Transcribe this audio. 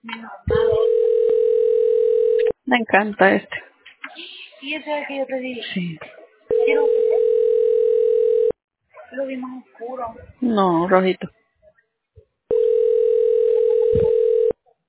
Me encanta este. Y ese es el que yo te dije. Sí. Quiero lo vi más oscuro. No, rojito.